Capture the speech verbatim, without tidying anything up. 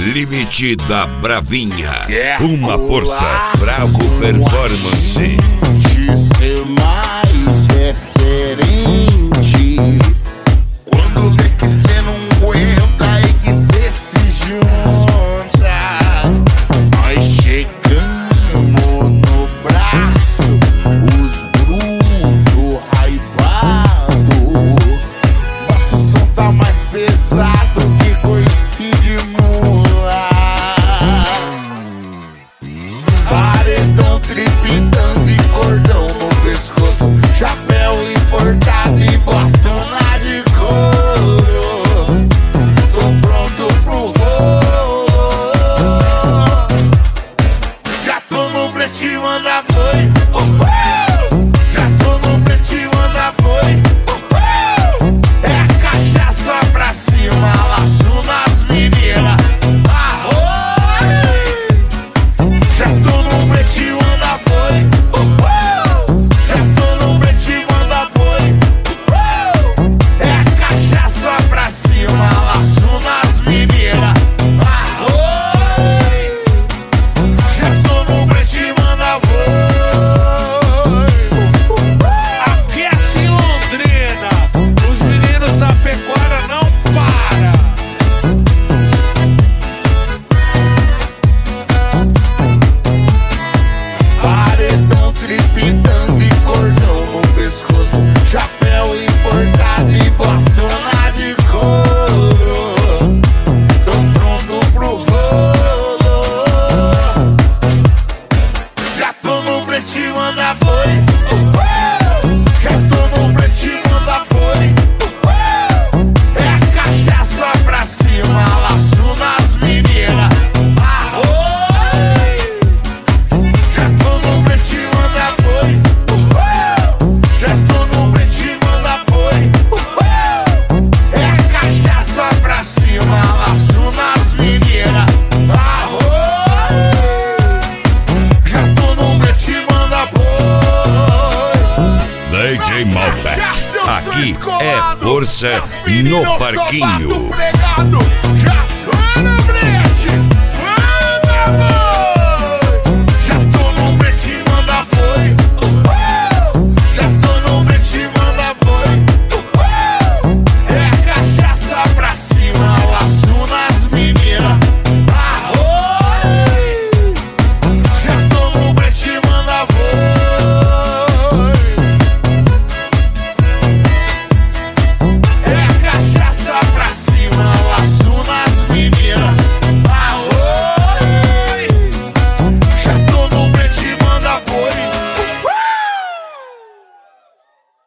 Limite da Bravinha. Uma força, Bravo Performance. De ser mais diferente. Quando vê que cê não aguenta e que cê se junta, nós chegamos no braço, os brutos hypados. Nosso som tá mais pesado que coice de mula. Paredão tripitando e cordão no pescoço, chapéu importado e botona de couro. Tô pronto pro rolo. Já tô no brete, manda boi. Uhul! Já tô no brete, manda boi. Uhul! É cachaça pra cima, laço nas meninas. Arroi! Já tô no brete, manda boi. Uhul! Já tô no brete, manda boi. Uhul! É cachaça pra cima, laço nas meninas. Arroi! Já tô no brete, manda boi. Aquece em Londrina, os meninos da pecuária não param. Paredão tripitando e cordão no pescoço, chapéu importado e botona de couro. Tô pronto pro rolo. Já tô no brete, manda boi. Uhul! Já tô no brete, manda boi. Uhul! É cachaça pra cima, laço nas meninas. Arroi! Já tô no brete, manda boi. Uhul! Já tô no brete, manda boi. Uhul! É cachaça pra cima, laço nas meninas. Arroi! Já tô no brete, manda boi. D J Malbec. Aqui é força no parquinho. Pregado, já